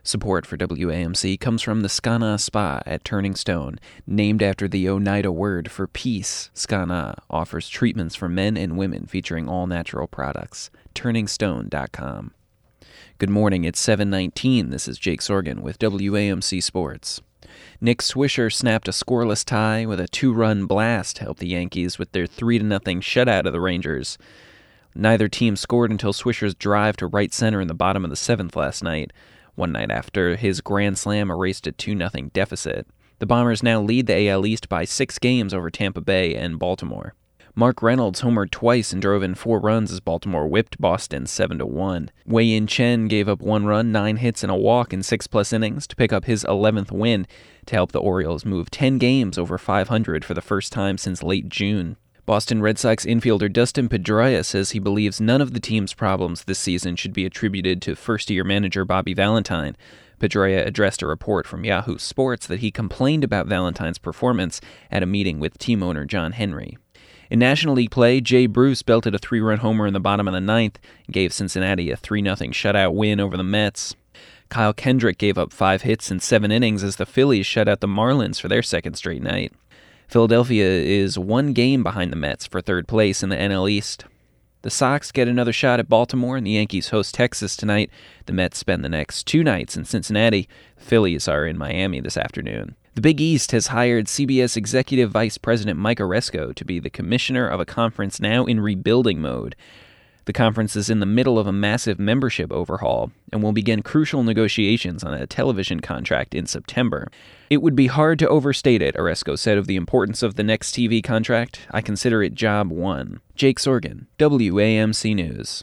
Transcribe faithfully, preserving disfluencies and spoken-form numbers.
Support for W A M C comes from the Skana Spa at Turning Stone. Named after the Oneida word for peace, Skana offers treatments for men and women featuring all-natural products. turning stone dot com. Good morning, it's seven nineteen. This is Jake Sorgan with W A M C Sports. Nick Swisher snapped a scoreless tie with a two-run blast to help the Yankees with their three to nothing shutout of the Rangers. Neither team scored until Swisher's drive to right center in the bottom of the seventh last night, one night after his grand slam erased a two nothing deficit. The Bombers now lead the A L East by six games over Tampa Bay and Baltimore. Mark Reynolds homered twice and drove in four runs as Baltimore whipped Boston seven to one. Wei-Yin Chen gave up one run, nine hits, and a walk in six-plus innings to pick up his eleventh win to help the Orioles move ten games over five hundred for the first time since late June. Boston Red Sox infielder Dustin Pedroia says he believes none of the team's problems this season should be attributed to first-year manager Bobby Valentine. Pedroia addressed a report from Yahoo Sports that he complained about Valentine's performance at a meeting with team owner John Henry. In National League play, Jay Bruce belted a three-run homer in the bottom of the ninth and gave Cincinnati a three nothing shutout win over the Mets. Kyle Kendrick gave up five hits in seven innings as the Phillies shut out the Marlins for their second straight night. Philadelphia is one game behind the Mets for third place in the N L East. The Sox get another shot at Baltimore, and the Yankees host Texas tonight. The Mets spend the next two nights in Cincinnati. The Phillies are in Miami this afternoon. The Big East has hired C B S Executive Vice President Mike Aresco to be the commissioner of a conference now in rebuilding mode. The conference is in the middle of a massive membership overhaul and will begin crucial negotiations on a television contract in September. It would be hard to overstate it, Aresco said of the importance of the next T V contract. I consider it job one. Jake Sorgan, W A M C News.